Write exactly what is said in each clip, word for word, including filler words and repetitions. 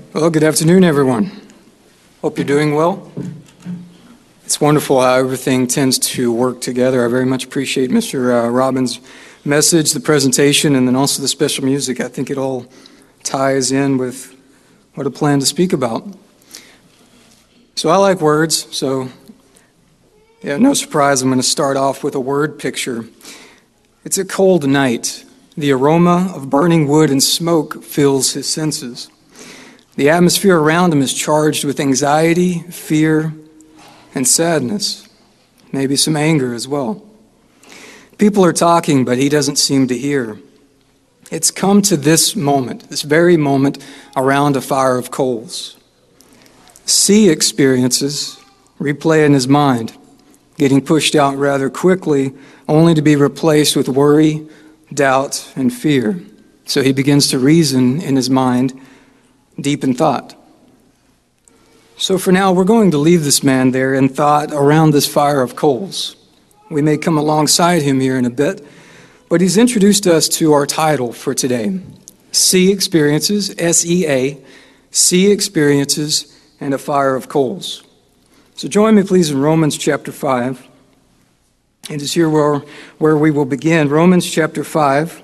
Well, good afternoon, everyone. Hope you're doing well. It's wonderful how everything tends to work together. I very much appreciate Mister Uh, Robbins' message, the presentation, and then also the special music. I think it all ties in with what I plan to speak about. So I like words, so yeah, no surprise, I'm going to start off with a word picture. It's a cold night. The aroma of burning wood and smoke fills his senses. The atmosphere around him is charged with anxiety, fear, and sadness, maybe some anger as well. People are talking, but he doesn't seem to hear. It's come to this moment, this very moment, around a fire of coals. See experiences replay in his mind, getting pushed out rather quickly, only to be replaced with worry, doubt, and fear. So he begins to reason in his mind, deep in thought. So for now, we're going to leave this man there in thought around this fire of coals. We may come alongside him here in a bit, but he's introduced us to our title for today. See Experiences, S E A, See Experiences, and a Fire of Coals. So join me please in Romans chapter five. It is here where, where we will begin. Romans chapter five.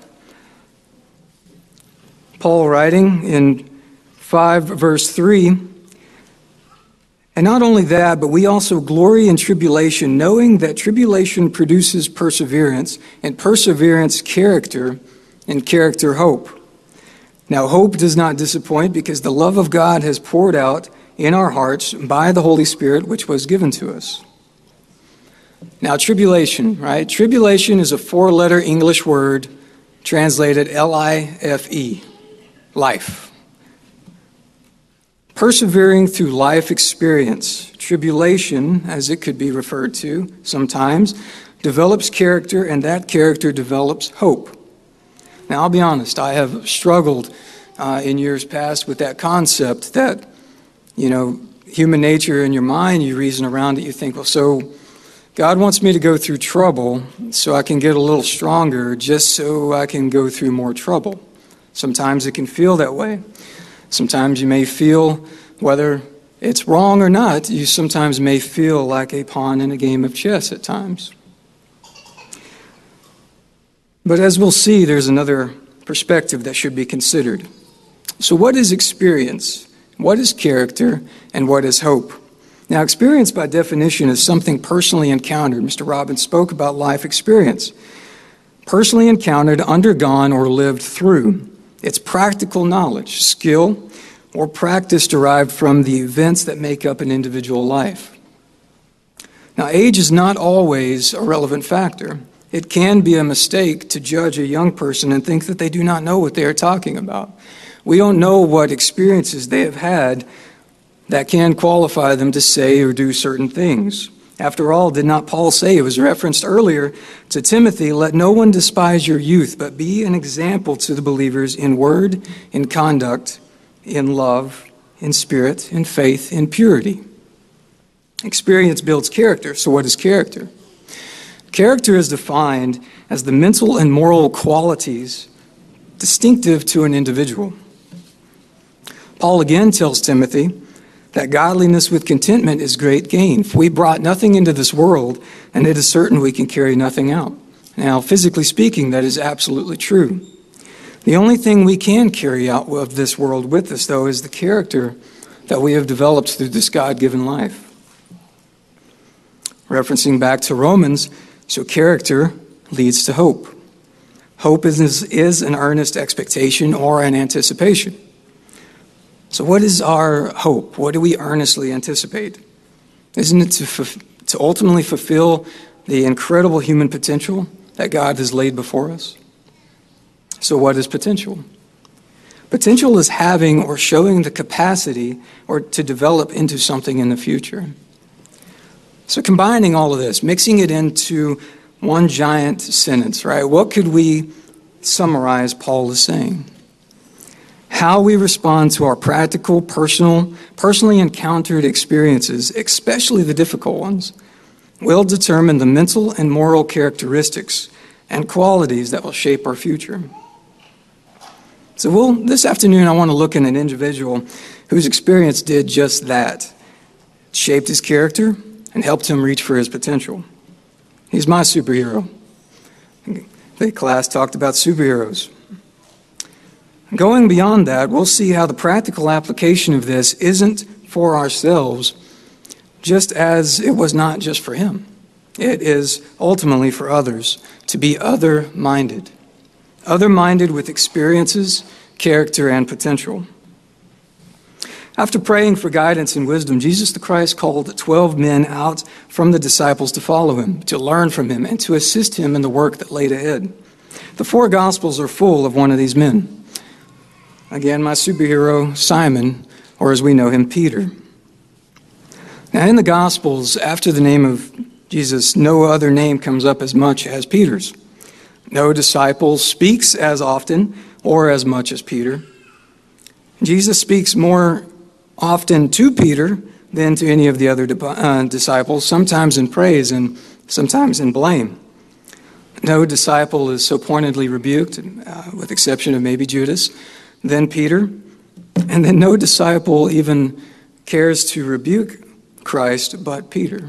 Paul writing in five verse three, and not only that, but we also glory in tribulation, knowing that tribulation produces perseverance, and perseverance character, and character hope. Now hope does not disappoint, because the love of God has poured out in our hearts by the Holy Spirit, which was given to us. Now tribulation, right? Tribulation is a four-letter English word translated L I F E, life. Persevering through life experience, tribulation, as it could be referred to sometimes, develops character, and that character develops hope. Now, I'll be honest, I have struggled uh, in years past with that concept that, you know, human nature in your mind, you reason around it, you think, well, so God wants me to go through trouble so I can get a little stronger just so I can go through more trouble. Sometimes it can feel that way. Sometimes you may feel, whether it's wrong or not, you sometimes may feel like a pawn in a game of chess at times. But as we'll see, there's another perspective that should be considered. So what is experience? What is character? And what is hope? Now, experience by definition is something personally encountered. Mister Robbins spoke about life experience. Personally encountered, undergone, or lived through. It's practical knowledge, skill, or practice derived from the events that make up an individual life. Now, age is not always a relevant factor. It can be a mistake to judge a young person and think that they do not know what they are talking about. We don't know what experiences they have had that can qualify them to say or do certain things. After all, did not Paul say, it was referenced earlier to Timothy, let no one despise your youth, but be an example to the believers in word, in conduct, in love, in spirit, in faith, in purity. Experience builds character. So what is character? Character is defined as the mental and moral qualities distinctive to an individual. Paul again tells Timothy that godliness with contentment is great gain. For we brought nothing into this world, and it is certain we can carry nothing out. Now, physically speaking, that is absolutely true. The only thing we can carry out of this world with us, though, is the character that we have developed through this God-given life. Referencing back to Romans, so character leads to hope. Hope is, is an earnest expectation or an anticipation. So what is our hope? What do we earnestly anticipate? Isn't it to, f- to ultimately fulfill the incredible human potential that God has laid before us? So what is potential? Potential is having or showing the capacity or to develop into something in the future. So combining all of this, mixing it into one giant sentence, right? What could we summarize Paul is saying? How we respond to our practical, personal, personally encountered experiences, especially the difficult ones, will determine the mental and moral characteristics and qualities that will shape our future. So we'll, this afternoon I want to look at an individual whose experience did just that. It shaped his character and helped him reach for his potential. He's my superhero. The class talked about superheroes. Going beyond that, we'll see how the practical application of this isn't for ourselves, just as it was not just for him. It is ultimately for others, to be other-minded. Other-minded with experiences, character, and potential. After praying for guidance and wisdom, Jesus the Christ called twelve men out from the disciples to follow him, to learn from him, and to assist him in the work that laid ahead. The four Gospels are full of one of these men. Again, my superhero, Simon, or as we know him, Peter. Now, in the Gospels, after the name of Jesus, no other name comes up as much as Peter's. No disciple speaks as often or as much as Peter. Jesus speaks more often to Peter than to any of the other uh, disciples, sometimes in praise and sometimes in blame. No disciple is so pointedly rebuked, uh, with exception of maybe Judas, than Peter. And then no disciple even cares to rebuke Christ but Peter.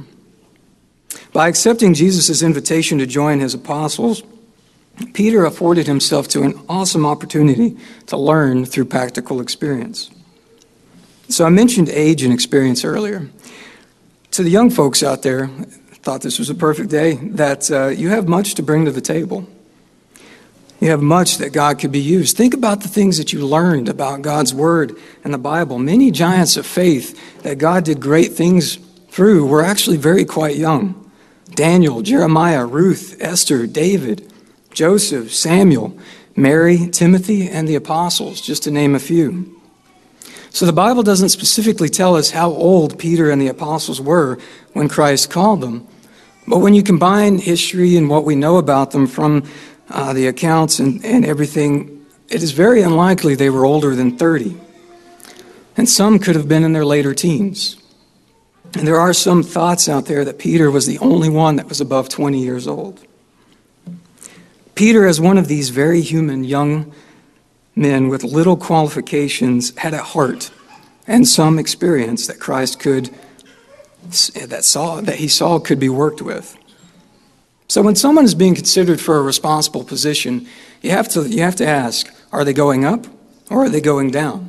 By accepting Jesus' invitation to join his apostles, Peter afforded himself to an awesome opportunity to learn through practical experience. So I mentioned age and experience earlier. To the young folks out there, I thought this was a perfect day, that uh, you have much to bring to the table. You have much that God could be used. Think about the things that you learned about God's Word and the Bible. Many giants of faith that God did great things through were actually very quite young. Daniel, Jeremiah, Ruth, Esther, David, Joseph, Samuel, Mary, Timothy, and the apostles, just to name a few. So the Bible doesn't specifically tell us how old Peter and the apostles were when Christ called them. But when you combine history and what we know about them from uh, the accounts and, and everything, it is very unlikely they were older than thirty. And some could have been in their later teens. And there are some thoughts out there that Peter was the only one that was above twenty years old. Peter, as one of these very human young men with little qualifications, had a heart and some experience that Christ could, that saw, that he saw could be worked with. So when someone is being considered for a responsible position, you have to, you have to ask, are they going up or are they going down?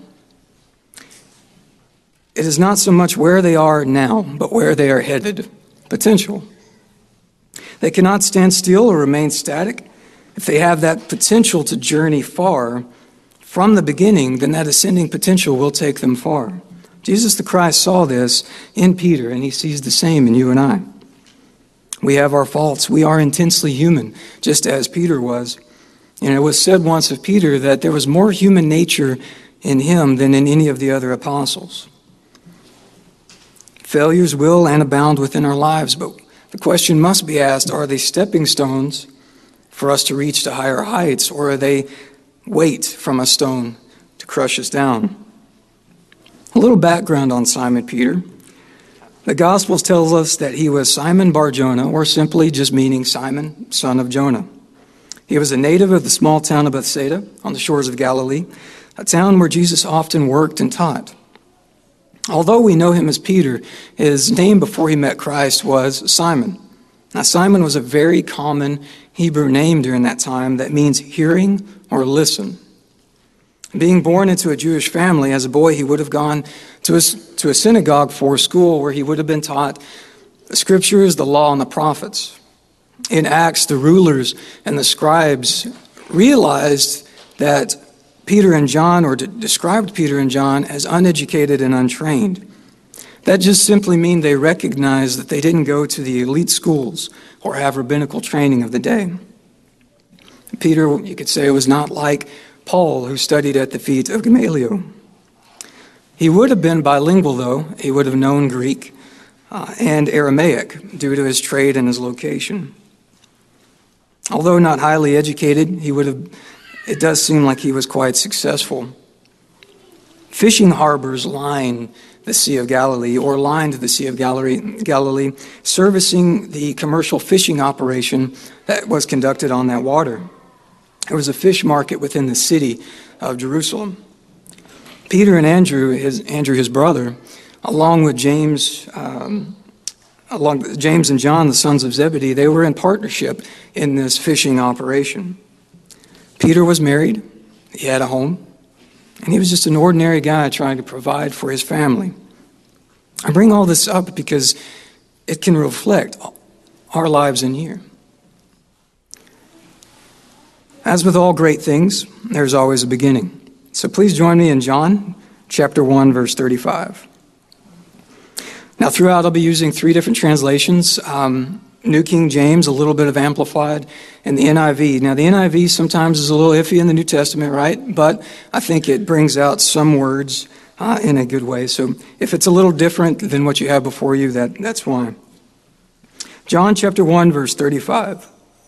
It is not so much where they are now, but where they are headed, potential. They cannot stand still or remain static. If they have that potential to journey far from the beginning, then that ascending potential will take them far. Jesus the Christ saw this in Peter, and he sees the same in you and I. We have our faults. We are intensely human, just as Peter was. And it was said once of Peter that there was more human nature in him than in any of the other apostles. Failures will and abound within our lives, but the question must be asked, are they stepping stones for us to reach to higher heights, or are they weight from a stone to crush us down? A little background on Simon Peter. The Gospels tells us that he was Simon Bar-Jonah, or simply just meaning Simon, son of Jonah. He was a native of the small town of Bethsaida on the shores of Galilee, a town where Jesus often worked and taught. Although we know him as Peter, his name before he met Christ was Simon. Now, Simon was a very common Hebrew name during that time that means hearing or listen. Being born into a Jewish family, as a boy, he would have gone to a, to a synagogue for school where he would have been taught the scriptures, the law, and the prophets. In Acts, the rulers and the scribes realized that Peter and John, or d- described Peter and John as uneducated and untrained. That just simply means they recognized that they didn't go to the elite schools or have rabbinical training of the day. Peter, you could say, was not like Paul, who studied at the feet of Gamaliel. He would have been bilingual, though. He would have known Greek uh, and Aramaic due to his trade and his location. Although not highly educated, he would have, it does seem like he was quite successful. Fishing harbors line the Sea of Galilee, or lined the Sea of Galilee, Galilee, servicing the commercial fishing operation that was conducted on that water. There was a fish market within the city of Jerusalem. Peter and Andrew, his, Andrew, his brother, along with James, um, along James and John, the sons of Zebedee, they were in partnership in this fishing operation. Peter was married, he had a home, and he was just an ordinary guy trying to provide for his family. I bring all this up because it can reflect our lives in here. As with all great things, there's always a beginning. So please join me in John chapter one, verse thirty-five. Now throughout I'll be using three different translations. Um, New King James, a little bit of Amplified, and the N I V. Now the N I V sometimes is a little iffy in the New Testament, right? But I think it brings out some words uh, in a good way. So if it's a little different than what you have before you, that, that's why. John chapter one, verse thirty-five.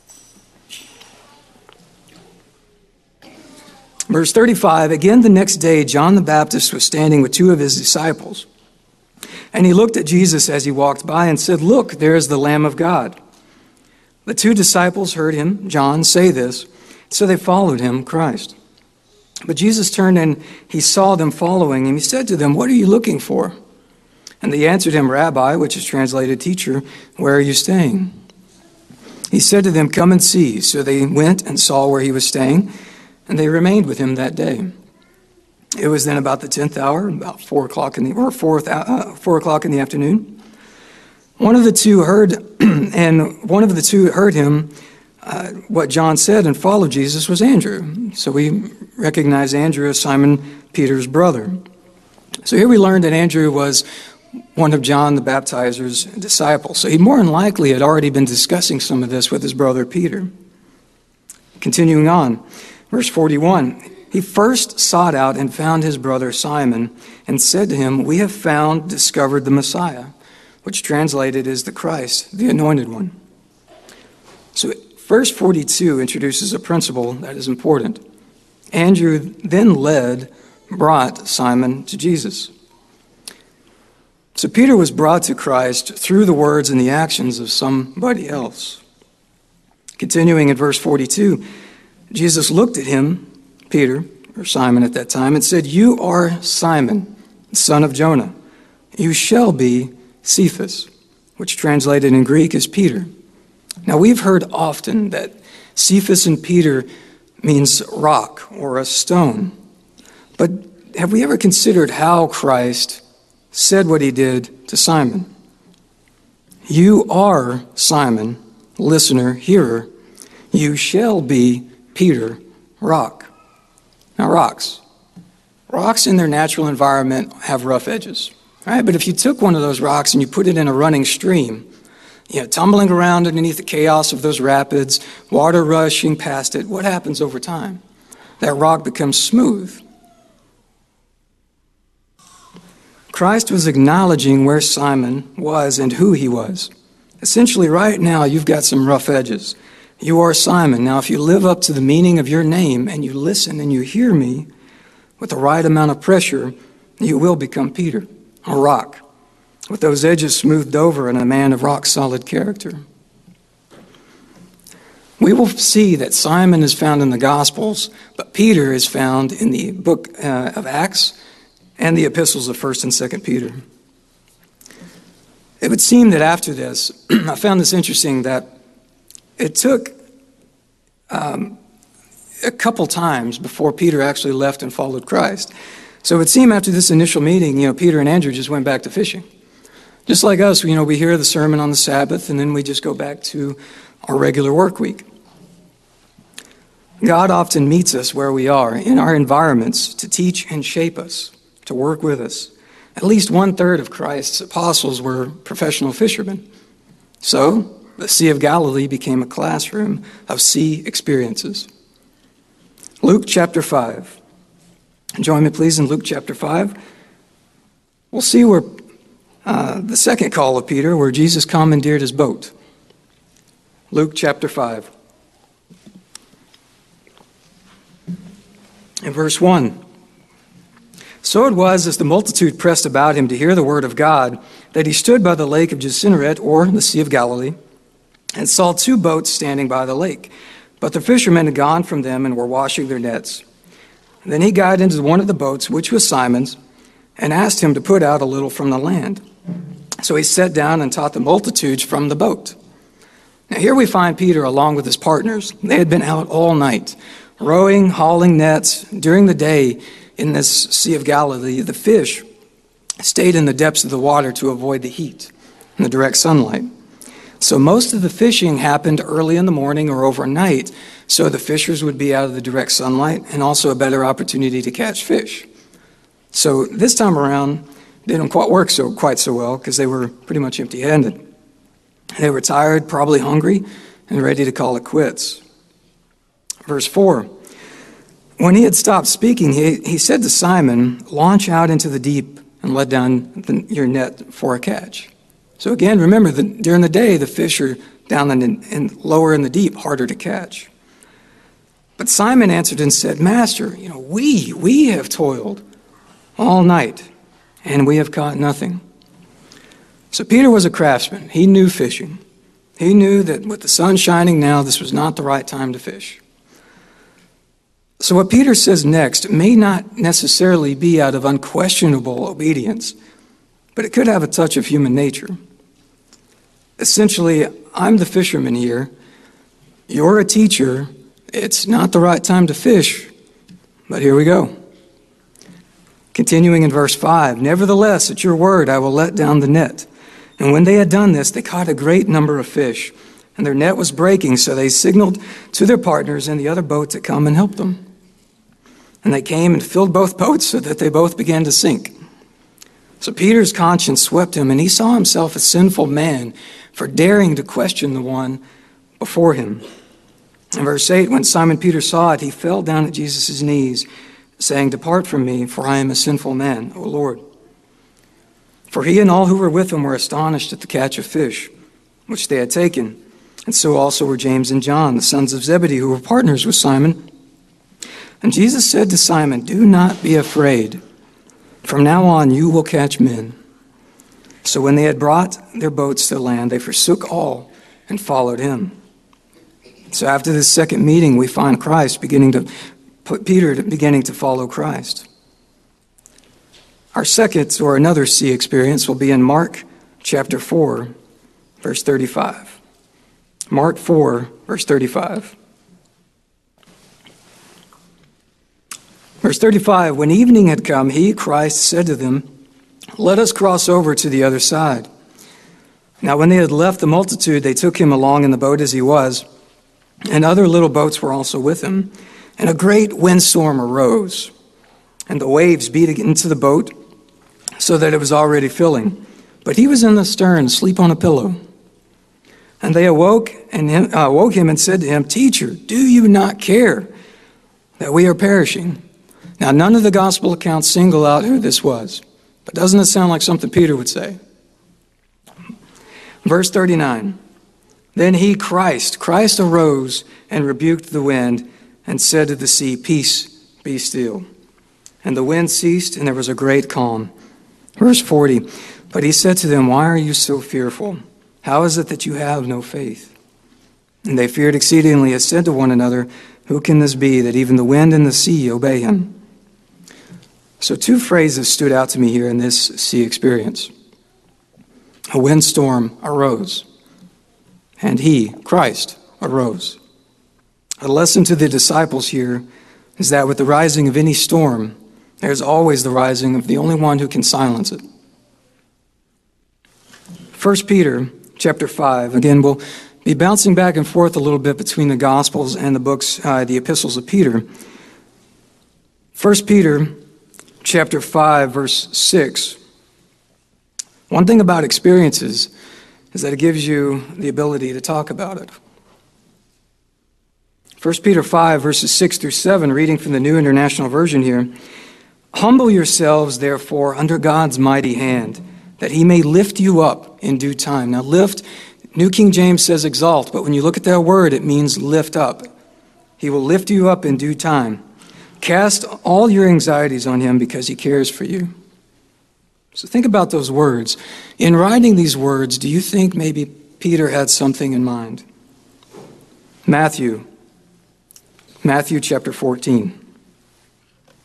Verse thirty-five, again the next day, John the Baptist was standing with two of his disciples. And he looked at Jesus as he walked by and said, "Look, there is the Lamb of God." The two disciples heard him, John, say this, so they followed him, Christ. But Jesus turned and he saw them following him. He said to them, "What are you looking for?" And they answered him, "Rabbi," which is translated teacher, "where are you staying?" He said to them, "Come and see." So they went and saw where he was staying, and they remained with him that day. It was then about the tenth hour, about four o'clock in the or fourth uh, four o'clock in the afternoon. One of the two heard, and one of the two heard him. Uh, what John said and followed Jesus was Andrew. So we recognize Andrew as Simon Peter's brother. So here we learned that Andrew was one of John the Baptizer's disciples. So he more than likely had already been discussing some of this with his brother Peter. Continuing on, verse forty-one. He first sought out and found his brother Simon and said to him, "We have found, discovered the Messiah," which translated is the Christ, the Anointed One. So verse forty-two introduces a principle that is important. Andrew then led, brought Simon to Jesus. So Peter was brought to Christ through the words and the actions of somebody else. Continuing in verse forty-two, Jesus looked at him, Peter, or Simon at that time, and said, "You are Simon, son of Jonah. You shall be Cephas," which translated in Greek is Peter. Now we've heard often that Cephas and Peter means rock or a stone. But have we ever considered how Christ said what he did to Simon? "You are Simon, listener, hearer. You shall be Peter, rock." Now, rocks. Rocks in their natural environment have rough edges, right? But if you took one of those rocks and you put it in a running stream, you know, tumbling around underneath the chaos of those rapids, water rushing past it, what happens over time? That rock becomes smooth. Christ was acknowledging where Simon was and who he was. Essentially, right now, you've got some rough edges. You are Simon. Now, if you live up to the meaning of your name and you listen and you hear me with the right amount of pressure, you will become Peter, a rock, with those edges smoothed over and a man of rock-solid character. We will see that Simon is found in the Gospels, but Peter is found in the book uh, of Acts and the epistles of First and Second Peter. It would seem that after this, I found this interesting, that it took um, a couple times before Peter actually left and followed Christ. So it would seem after this initial meeting, you know, Peter and Andrew just went back to fishing. Just like us, you know, we hear the sermon on the Sabbath and then we just go back to our regular work week. God often meets us where we are, in our environments, to teach and shape us, to work with us. At least one third of Christ's apostles were professional fishermen. So the Sea of Galilee became a classroom of sea experiences. Luke chapter five. Join me, please, in Luke chapter five. We'll see where uh, the second call of Peter, where Jesus commandeered his boat. Luke chapter five. In verse one. So it was, as the multitude pressed about him to hear the word of God, that he stood by the lake of Gennesaret, or the Sea of Galilee, and saw two boats standing by the lake. But the fishermen had gone from them and were washing their nets. Then he got into one of the boats, which was Simon's, and asked him to put out a little from the land. So he sat down and taught the multitudes from the boat. Now here we find Peter along with his partners. They had been out all night, rowing, hauling nets. During the day in this Sea of Galilee, the fish stayed in the depths of the water to avoid the heat and the direct sunlight. So most of the fishing happened early in the morning or overnight, so the fishers would be out of the direct sunlight and also a better opportunity to catch fish. So this time around, they didn't quite work so quite so well because they were pretty much empty-handed. They were tired, probably hungry, and ready to call it quits. Verse four, when he had stopped speaking, he, he said to Simon, "Launch out into the deep and let down the, your net for a catch." So again, remember that during the day, the fish are down in, in lower in the deep, harder to catch. But Simon answered and said, "Master, you know, we, we have toiled all night, and we have caught nothing." So Peter was a craftsman. He knew fishing. He knew that with the sun shining now, this was not the right time to fish. So what Peter says next may not necessarily be out of unquestionable obedience, but it could have a touch of human nature. Essentially, I'm the fisherman here. You're a teacher. It's not the right time to fish, but here we go. Continuing in verse five, "Nevertheless, at your word, I will let down the net." And when they had done this, they caught a great number of fish, and their net was breaking, so they signaled to their partners in the other boat to come and help them. And they came and filled both boats so that they both began to sink. So Peter's conscience swept him, and he saw himself a sinful man for daring to question the one before him. In verse eight, when Simon Peter saw it, he fell down at Jesus' knees, saying, "Depart from me, for I am a sinful man, O Lord." For he and all who were with him were astonished at the catch of fish, which they had taken. And so also were James and John, the sons of Zebedee, who were partners with Simon. And Jesus said to Simon, "Do not be afraid. From now on you will catch men." So when they had brought their boats to land, they forsook all and followed him. So after this second meeting, we find Christ beginning to put Peter to beginning to follow Christ. Our second or another sea experience will be in Mark chapter four, verse thirty-five. Mark four, verse thirty-five. Verse thirty-five, when evening had come, he, Christ, said to them, "Let us cross over to the other side." Now when they had left the multitude, they took him along in the boat as he was, and other little boats were also with him. And a great windstorm arose, and the waves beat into the boat, so that it was already filling. But he was in the stern, asleep on a pillow. And they awoke and him, uh, woke him and said to him, "Teacher, do you not care that we are perishing?" Now, none of the gospel accounts single out who this was, but doesn't it sound like something Peter would say? Verse thirty-nine, then he, Christ, Christ arose and rebuked the wind and said to the sea, "Peace, be still." And the wind ceased, and there was a great calm. Verse forty, but he said to them, "Why are you so fearful? How is it that you have no faith?" And they feared exceedingly and said to one another, "Who can this be that even the wind and the sea obey him?" So two phrases stood out to me here in this sea experience. A windstorm arose, and he, Christ, arose. A lesson to the disciples here is that with the rising of any storm, there's always the rising of the only one who can silence it. First Peter chapter five, again, we'll be bouncing back and forth a little bit between the Gospels and the books, uh, the epistles of Peter. First Peter chapter five, verse six. One thing about experiences is that it gives you the ability to talk about it. First Peter five, verses six through seven, reading from the New International Version here. "Humble yourselves, therefore, under God's mighty hand, that he may lift you up in due time." Now, lift, New King James says exalt, but when you look at that word, it means lift up. He will lift you up in due time. Cast all your anxieties on him because he cares for you. So think about those words. In writing these words, do you think maybe Peter had something in mind? Matthew, Matthew chapter fourteen.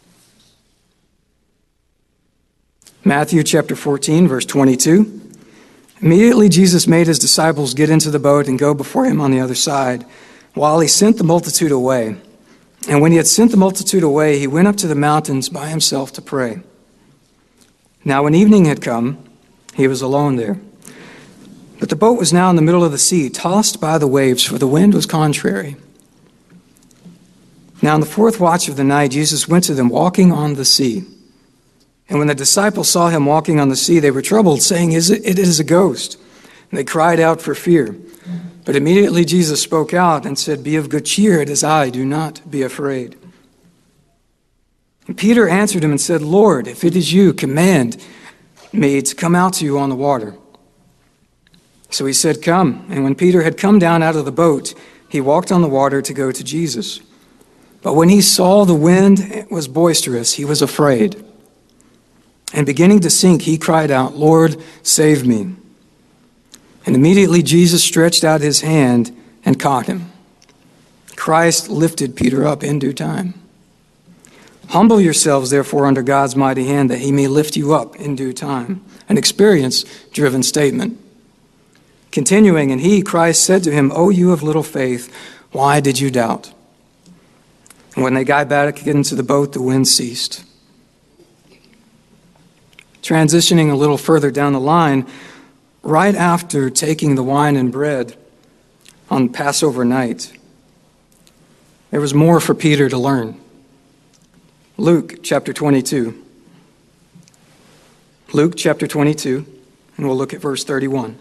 Matthew chapter fourteen, verse twenty-two. Immediately Jesus made his disciples get into the boat and go before him on the other side, while he sent the multitude away. And when he had sent the multitude away, he went up to the mountains by himself to pray. Now when evening had come, he was alone there. But the boat was now in the middle of the sea, tossed by the waves, for the wind was contrary. Now in the fourth watch of the night, Jesus went to them walking on the sea. And when the disciples saw him walking on the sea, they were troubled, saying, "Is it, it is a ghost." And they cried out for fear. But immediately Jesus spoke out and said, "Be of good cheer, it is I, do not be afraid." And Peter answered him and said, "Lord, if it is you, command me to come out to you on the water." So he said, "Come." And when Peter had come down out of the boat, he walked on the water to go to Jesus. But when he saw the wind was boisterous, he was afraid. And beginning to sink, he cried out, "Lord, save me." And immediately Jesus stretched out his hand and caught him. Christ lifted Peter up in due time. Humble yourselves, therefore, under God's mighty hand, that he may lift you up in due time. An experience-driven statement. Continuing, and he, Christ, said to him, "O you of little faith, why did you doubt?" And when they got back into the boat, the wind ceased. Transitioning a little further down the line, right after taking the wine and bread on Passover night, there was more for Peter to learn. Luke chapter twenty-two. Luke chapter twenty-two, and we'll look at verse thirty-one.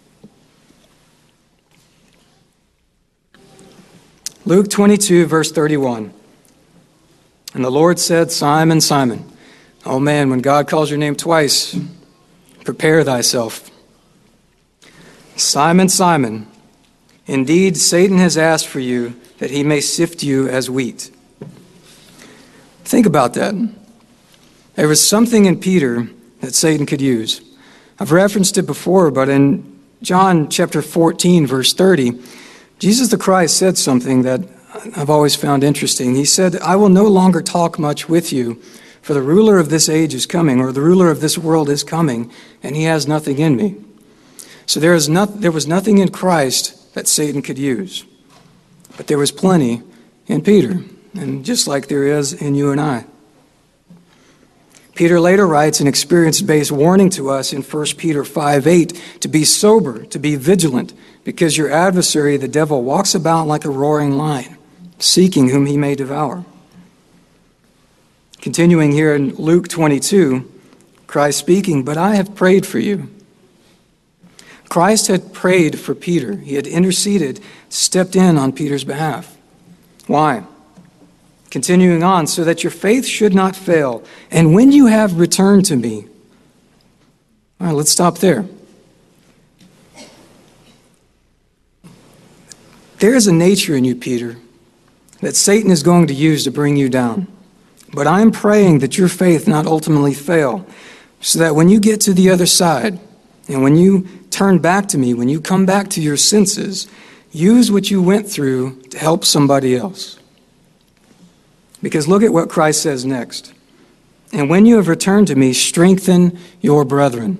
Luke twenty-two, verse thirty-one. And the Lord said, "Simon, Simon, oh man, when God calls your name twice, prepare thyself. Simon, Simon, indeed Satan has asked for you that he may sift you as wheat." Think about that. There was something in Peter that Satan could use. I've referenced it before, but in John chapter fourteen, verse thirty, Jesus the Christ said something that I've always found interesting. He said, "I will no longer talk much with you, for the ruler of this age is coming," or the ruler of this world is coming, "and he has nothing in me." So there, is not, there was nothing in Christ that Satan could use. But there was plenty in Peter, and just like there is in you and I. Peter later writes an experience-based warning to us in First Peter five eight to be sober, to be vigilant, because your adversary, the devil, walks about like a roaring lion, seeking whom he may devour. Continuing here in Luke twenty-two, Christ speaking, "But I have prayed for you." Christ had prayed for Peter. He had interceded, stepped in on Peter's behalf. Why? Continuing on, "so that your faith should not fail. And when you have returned to me." All right, let's stop there. There is a nature in you, Peter, that Satan is going to use to bring you down. But I'm praying that your faith not ultimately fail, so that when you get to the other side, and when you turn back to me, when you come back to your senses, use what you went through to help somebody else. Because look at what Christ says next. "And when you have returned to me, strengthen your brethren."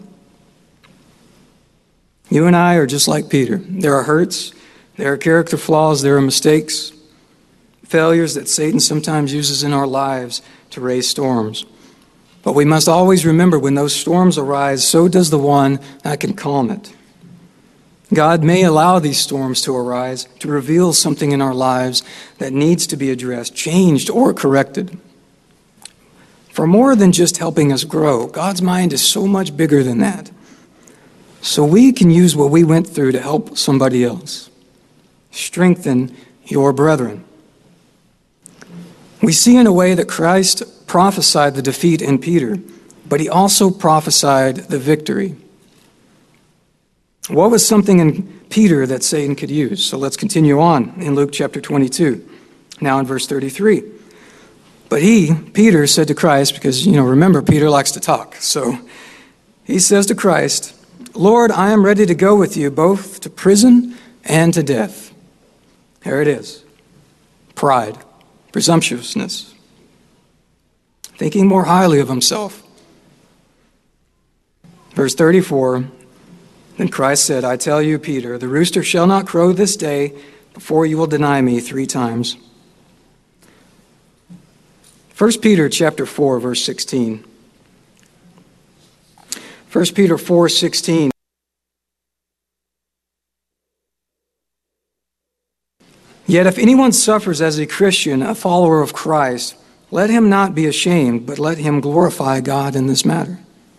You and I are just like Peter. There are hurts, there are character flaws, there are mistakes, failures that Satan sometimes uses in our lives to raise storms. But we must always remember, when those storms arise, so does the one that can calm it. God may allow these storms to arise to reveal something in our lives that needs to be addressed, changed, or corrected. For more than just helping us grow, God's mind is so much bigger than that. So we can use what we went through to help somebody else. Strengthen your brethren. We see in a way that Christ prophesied the defeat in Peter, but he also prophesied the victory. What was something in Peter that Satan could use? So let's continue on in Luke chapter twenty-two, now in verse thirty-three. "But he," Peter, "said to Christ," because, you know, remember, Peter likes to talk. So he says to Christ, "Lord, I am ready to go with you both to prison and to death." There it is. Pride, presumptuousness, thinking more highly of himself. Verse thirty-four, then Christ said, I tell you, Peter, the rooster shall not crow this day before you will deny me three times. First Peter chapter four, verse sixteen. First Peter four, sixteen. Yet if anyone suffers as a Christian, a follower of Christ, let him not be ashamed, but let him glorify God in this matter.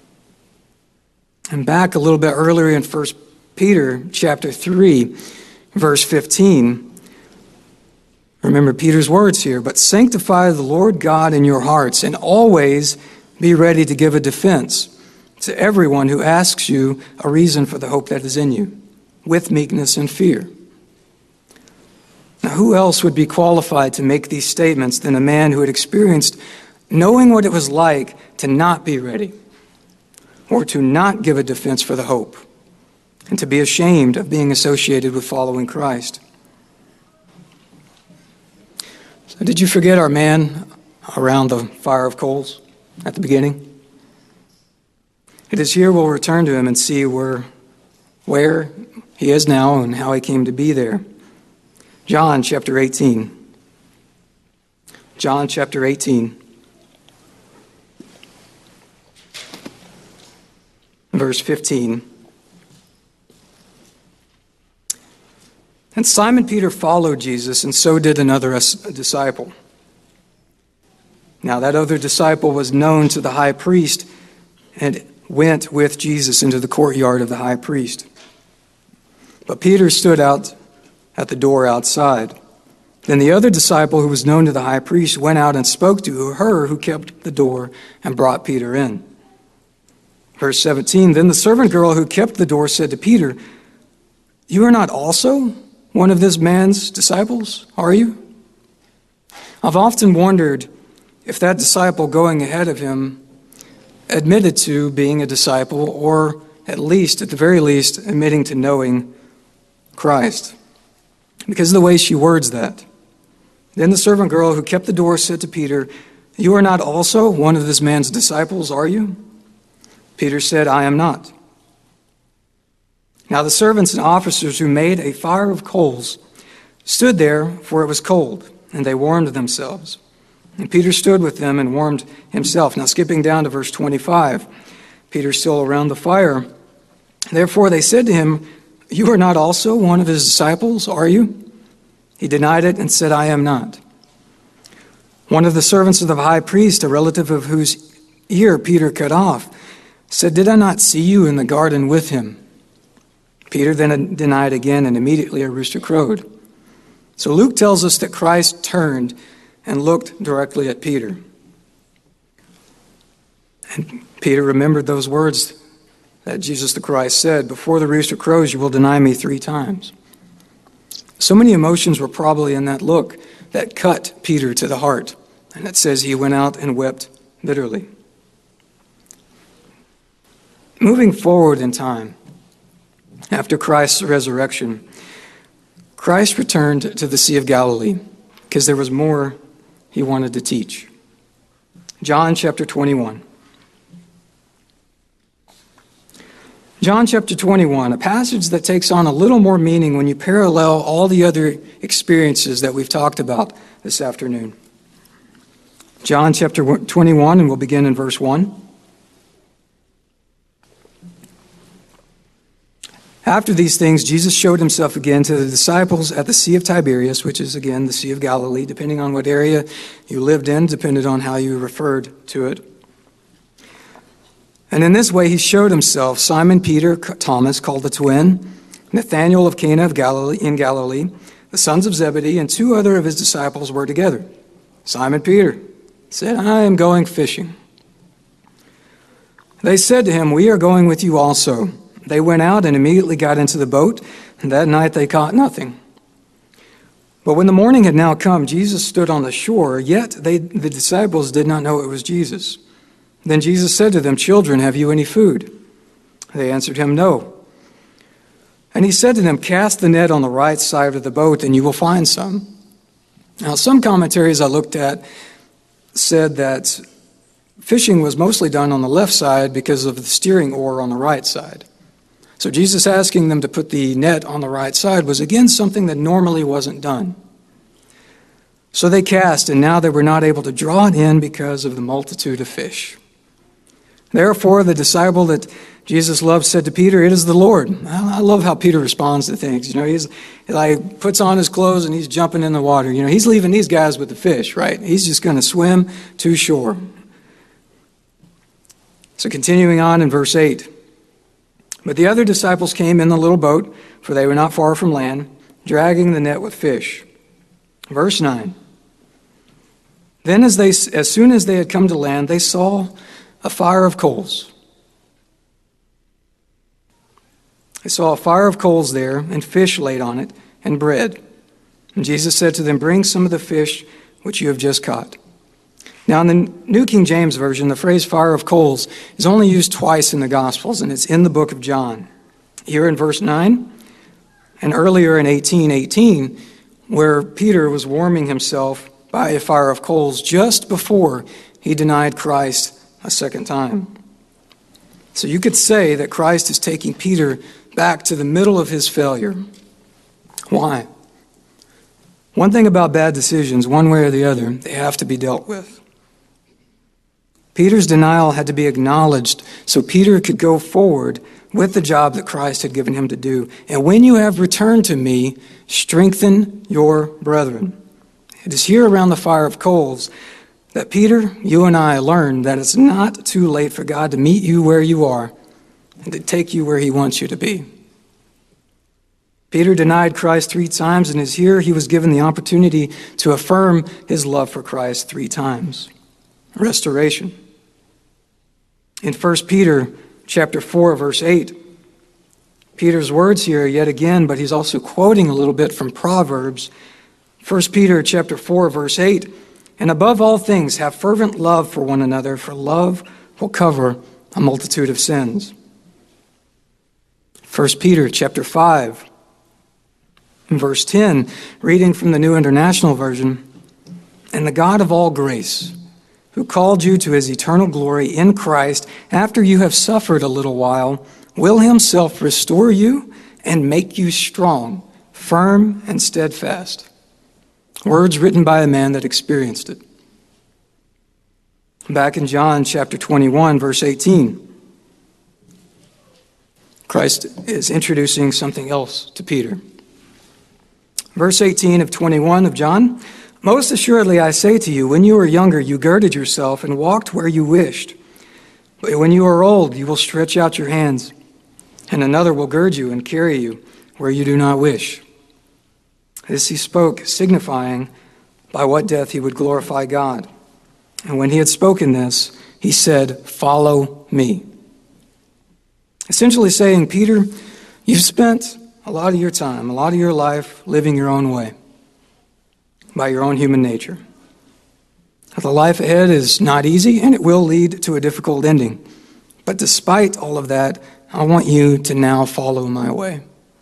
And back a little bit earlier in First Peter chapter three, verse fifteen, remember Peter's words here, but sanctify the Lord God in your hearts, and always be ready to give a defense to everyone who asks you a reason for the hope that is in you, with meekness and fear. Now, who else would be qualified to make these statements than a man who had experienced knowing what it was like to not be ready, or to not give a defense for the hope, and to be ashamed of being associated with following Christ? So did you forget our man around the fire of coals at the beginning? It is here we'll return to him and see where, where he is now and how he came to be there. John chapter eighteen. John chapter eighteen. Verse fifteen. And Simon Peter followed Jesus, and so did another disciple. Now that other disciple was known to the high priest and went with Jesus into the courtyard of the high priest. But Peter stood out at the door outside. Then the other disciple who was known to the high priest went out and spoke to her who kept the door and brought Peter in. Verse seventeen, then the servant girl who kept the door said to Peter, you are not also one of this man's disciples, are you? I've often wondered if that disciple going ahead of him admitted to being a disciple, or at least, at the very least, admitting to knowing Christ, because of the way she words that. Then the servant girl who kept the door said to Peter, you are not also one of this man's disciples, are you? Peter said, I am not. Now the servants and officers who made a fire of coals stood there, for it was cold, and they warmed themselves. And Peter stood with them and warmed himself. Now skipping down to verse twenty-five, Peter's still around the fire. Therefore they said to him, you are not also one of his disciples, are you? He denied it and said, I am not. One of the servants of the high priest, a relative of whose ear Peter cut off, said, did I not see you in the garden with him? Peter then denied again, and immediately a rooster crowed. So Luke tells us that Christ turned and looked directly at Peter. And Peter remembered those words that Jesus the Christ said, before the rooster crows, you will deny me three times. So many emotions were probably in that look that cut Peter to the heart. And it says he went out and wept bitterly. Moving forward in time, after Christ's resurrection, Christ returned to the Sea of Galilee because there was more he wanted to teach. John chapter twenty-one. John chapter twenty-one, a passage that takes on a little more meaning when you parallel all the other experiences that we've talked about this afternoon. John chapter twenty-one, and we'll begin in verse one. After these things, Jesus showed himself again to the disciples at the Sea of Tiberias, which is, again, the Sea of Galilee, depending on what area you lived in, depended on how you referred to it. And in this way, he showed himself Simon Peter, Thomas, called the twin, Nathanael of Cana of Galilee, in Galilee, the sons of Zebedee, and two other of his disciples were together. Simon Peter said, I am going fishing. They said to him, we are going with you also. They went out and immediately got into the boat, and that night they caught nothing. But when the morning had now come, Jesus stood on the shore, yet they, the disciples did not know it was Jesus. Then Jesus said to them, children, have you any food? They answered him, no. And he said to them, cast the net on the right side of the boat, and you will find some. Now, some commentaries I looked at said that fishing was mostly done on the left side because of the steering oar on the right side. So Jesus asking them to put the net on the right side was again something that normally wasn't done. So they cast, and now they were not able to draw it in because of the multitude of fish. Therefore, the disciple that Jesus loved said to Peter, "It is the Lord." I love how Peter responds to things. You know, he's like puts on his clothes and he's jumping in the water. You know, he's leaving these guys with the fish, right? He's just going to swim to shore. So continuing on in verse eight. But the other disciples came in the little boat, for they were not far from land, dragging the net with fish. Verse nine. Then as they, as soon as they had come to land, they saw a fire of coals. They saw a fire of coals there, and fish laid on it, and bread. And Jesus said to them, "Bring some of the fish which you have just caught." Now, in the New King James Version, the phrase fire of coals is only used twice in the Gospels, and it's in the book of John. Here in verse nine, and earlier in eighteen eighteen, where Peter was warming himself by a fire of coals just before he denied Christ a second time. So you could say that Christ is taking Peter back to the middle of his failure. Why? One thing about bad decisions, one way or the other, they have to be dealt with. Peter's denial had to be acknowledged so Peter could go forward with the job that Christ had given him to do. And when you have returned to me, strengthen your brethren. It is here around the fire of coals that Peter, you and I learned that it's not too late for God to meet you where you are and to take you where he wants you to be. Peter denied Christ three times, and as here he was given the opportunity to affirm his love for Christ three times. Restoration. In First Peter chapter four, verse eight, Peter's words here yet again, but he's also quoting a little bit from Proverbs. First Peter chapter four, verse eight, "And above all things, have fervent love for one another, for love will cover a multitude of sins." First Peter chapter five, in verse ten, reading from the New International Version, "And the God of all grace, who called you to his eternal glory in Christ, after you have suffered a little while, will himself restore you and make you strong, firm, and steadfast." Words written by a man that experienced it. Back in John chapter twenty-one, verse eighteen, Christ is introducing something else to Peter. Verse eighteen of twenty-one of John, "Most assuredly I say to you, when you were younger, you girded yourself and walked where you wished. But when you are old, you will stretch out your hands, and another will gird you and carry you where you do not wish." This he spoke, signifying by what death he would glorify God. And when he had spoken this, he said, "Follow me." Essentially saying, Peter, you've spent a lot of your time, a lot of your life living your own way, by your own human nature. The life ahead is not easy, and it will lead to a difficult ending. But despite all of that, I want you to now follow my way.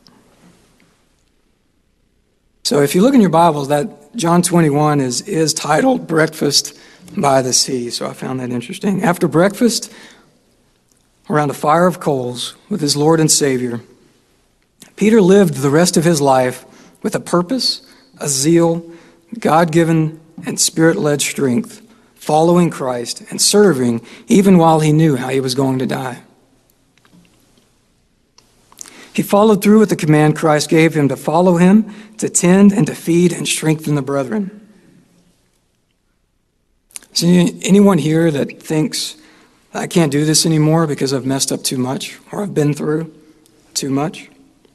So if you look in your Bibles, that John twenty-one is, is titled Breakfast by the Sea. So I found that interesting. After breakfast, around a fire of coals with his Lord and Savior, Peter lived the rest of his life with a purpose, a zeal, God-given and Spirit-led strength, following Christ and serving even while he knew how he was going to die. He followed through with the command Christ gave him to follow him, to tend and to feed and strengthen the brethren. Is there anyone here that thinks, I can't do this anymore because I've messed up too much or I've been through too much?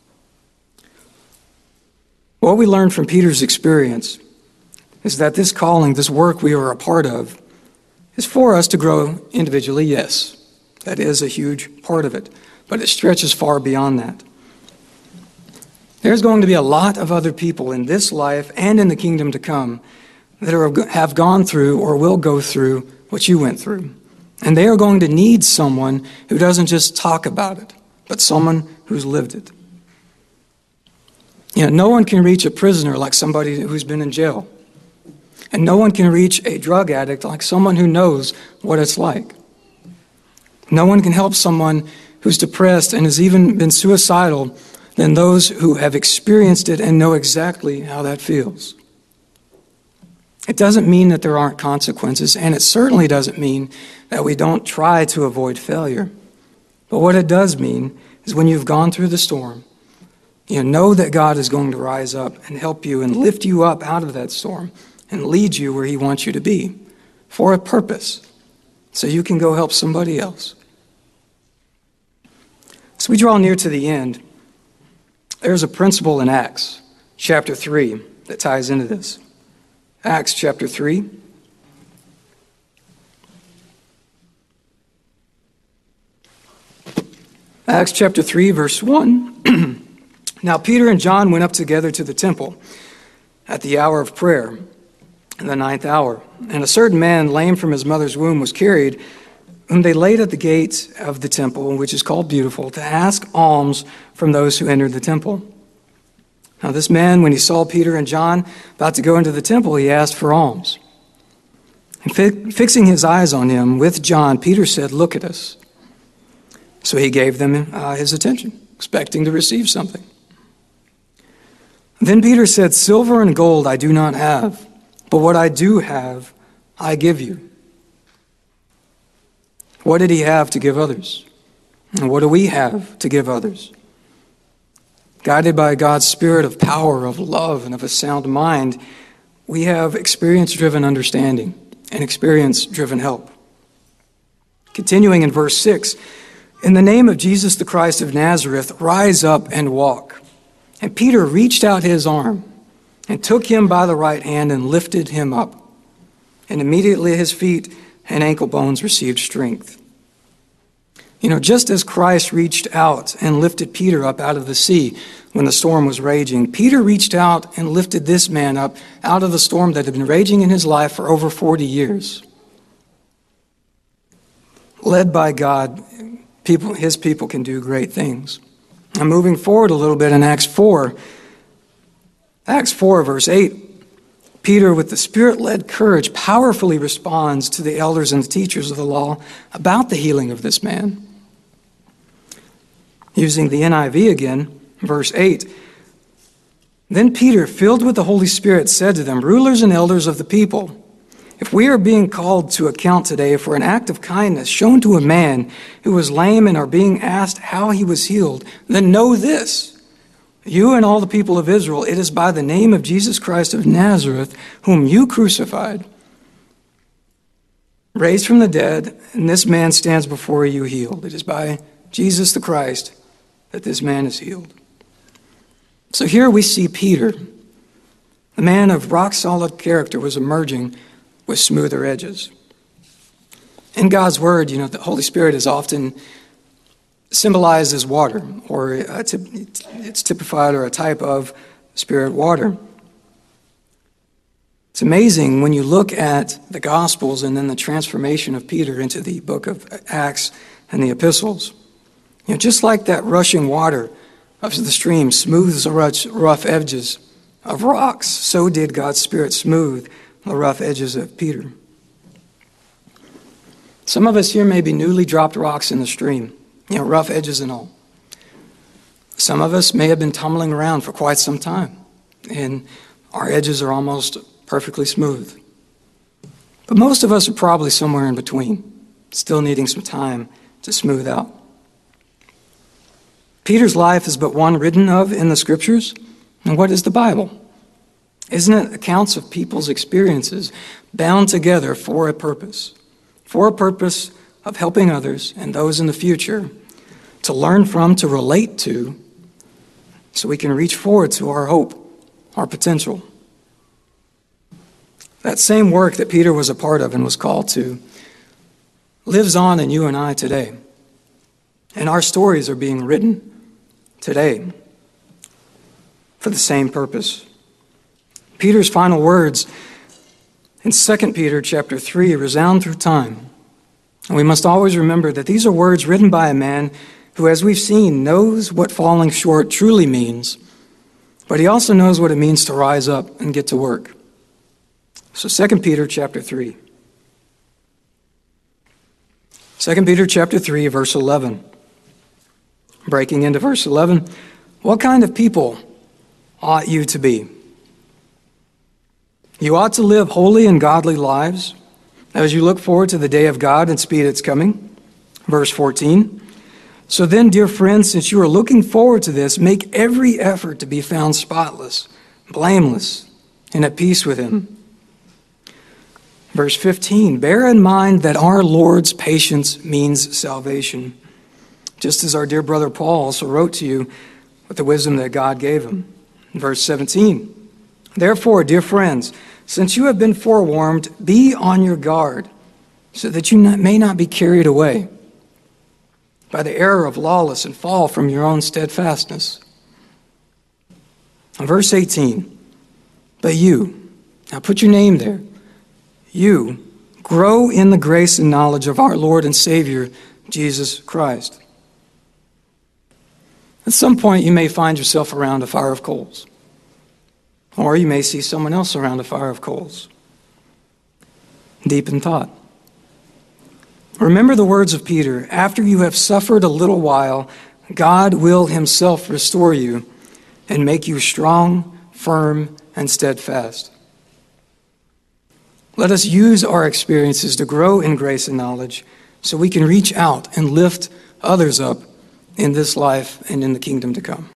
What we learned from Peter's experience is that this calling, this work we are a part of, is for us to grow individually, yes. That is a huge part of it, but it stretches far beyond that. There's going to be a lot of other people in this life and in the kingdom to come that are, have gone through or will go through what you went through. And they are going to need someone who doesn't just talk about it, but someone who's lived it. You know, no one can reach a prisoner like somebody who's been in jail. And no one can reach a drug addict like someone who knows what it's like. No one can help someone who's depressed and has even been suicidal than those who have experienced it and know exactly how that feels. It doesn't mean that there aren't consequences, and it certainly doesn't mean that we don't try to avoid failure. But what it does mean is when you've gone through the storm, you know that God is going to rise up and help you and lift you up out of that storm and lead you where he wants you to be for a purpose, so you can go help somebody else. As we draw near to the end, there's a principle in Acts chapter three that ties into this. Acts chapter three. Acts chapter three, verse one. Now Peter and John went up together to the temple at the hour of prayer, in the ninth hour. And a certain man, lame from his mother's womb, was carried, whom they laid at the gate of the temple, which is called Beautiful, to ask alms from those who entered the temple. Now this man, when he saw Peter and John about to go into the temple, he asked for alms. And fi- fixing his eyes on him with John, Peter said, "Look at us." So he gave them uh, his attention, expecting to receive something. Then Peter said, "Silver and gold I do not have, but what I do have, I give you." What did he have to give others? And what do we have to give others? Guided by God's spirit of power, of love, and of a sound mind, we have experience-driven understanding and experience-driven help. Continuing in verse six, "In the name of Jesus the Christ of Nazareth, rise up and walk." And Peter reached out his arm and took him by the right hand and lifted him up. And immediately his feet and ankle bones received strength. You know, just as Christ reached out and lifted Peter up out of the sea when the storm was raging, Peter reached out and lifted this man up out of the storm that had been raging in his life for over forty years. Led by God, people, his people can do great things. I'm moving forward a little bit in Acts four. Acts four, verse eight. Peter, with the Spirit-led courage, powerfully responds to the elders and the teachers of the law about the healing of this man. Using the N I V again, verse eight. Then Peter, filled with the Holy Spirit, said to them, "Rulers and elders of the people, if we are being called to account today for an act of kindness shown to a man who was lame and are being asked how he was healed, then know this. You and all the people of Israel, it is by the name of Jesus Christ of Nazareth, whom you crucified, raised from the dead, and this man stands before you healed. It is by Jesus the Christ that this man is healed." So here we see Peter, a man of rock-solid character, was emerging with smoother edges. In God's Word, you know, the Holy Spirit is often symbolized as water, or a typ- it's typified or a type of spirit water. It's amazing when you look at the Gospels and then the transformation of Peter into the book of Acts and the epistles. You know, just like that rushing water of the stream smooths the rough edges of rocks, so did God's Spirit smooth the rough edges of Peter. Some of us here may be newly dropped rocks in the stream, you know, rough edges and all. Some of us may have been tumbling around for quite some time, and our edges are almost perfectly smooth. But most of us are probably somewhere in between, still needing some time to smooth out. Peter's life is but one written of in the Scriptures. And what is the Bible? Isn't it accounts of people's experiences bound together for a purpose? For a purpose of helping others and those in the future to learn from, to relate to, so we can reach forward to our hope, our potential. That same work that Peter was a part of and was called to lives on in you and I today. And our stories are being written today for the same purpose. Peter's final words in Second Peter chapter three resound through time. And we must always remember that these are words written by a man who, as we've seen, knows what falling short truly means, but he also knows what it means to rise up and get to work. So Second Peter chapter three. Second Peter chapter three, verse eleven. Breaking into verse eleven. What kind of people ought you to be? You ought to live holy and godly lives as you look forward to the day of God and speed its coming. Verse fourteen. So then, dear friends, since you are looking forward to this, make every effort to be found spotless, blameless, and at peace with him. Verse fifteen, bear in mind that our Lord's patience means salvation, just as our dear brother Paul also wrote to you with the wisdom that God gave him. Verse seventeen, therefore, dear friends, since you have been forewarned, be on your guard, so that you may not be carried away by the error of lawless and fall from your own steadfastness. Verse eighteen, but you, now put your name there, you grow in the grace and knowledge of our Lord and Savior, Jesus Christ. At some point, you may find yourself around a fire of coals, or you may see someone else around a fire of coals. Deep in thought. Remember the words of Peter, after you have suffered a little while, God will himself restore you and make you strong, firm, and steadfast. Let us use our experiences to grow in grace and knowledge so we can reach out and lift others up in this life and in the kingdom to come.